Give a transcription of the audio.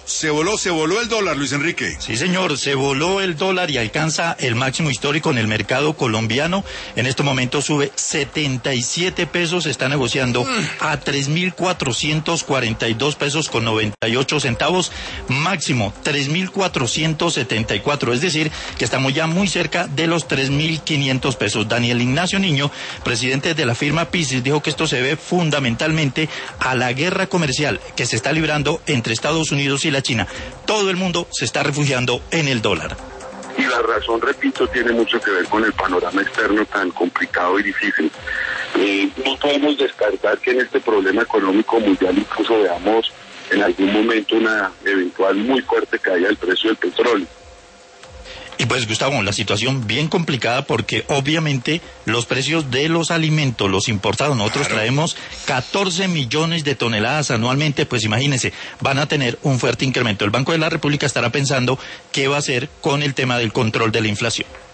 Se voló el dólar, Luis Enrique. Sí, señor, se voló el dólar y alcanza el máximo histórico en el mercado colombiano. En este momento sube 77 pesos, se está negociando a 3.442 pesos con 98 centavos, máximo 3.474, es decir, que estamos ya muy cerca de los 3.500 pesos. Daniel Ignacio Niño, presidente de la firma Pisis, dijo que esto se debe fundamentalmente a la guerra comercial que se está librando entre Estados Unidos y la China. Todo el mundo se está refugiando en el dólar. Y la razón, repito, tiene mucho que ver con el panorama externo tan complicado y difícil. No podemos descartar que en este problema económico mundial incluso veamos en algún momento una eventual muy fuerte caída del precio del petróleo. Y pues, Gustavo, la situación bien complicada porque obviamente los precios de los alimentos, los importados, nosotros traemos 14 millones de toneladas anualmente, pues imagínense, van a tener un fuerte incremento. El Banco de la República estará pensando qué va a hacer con el tema del control de la inflación.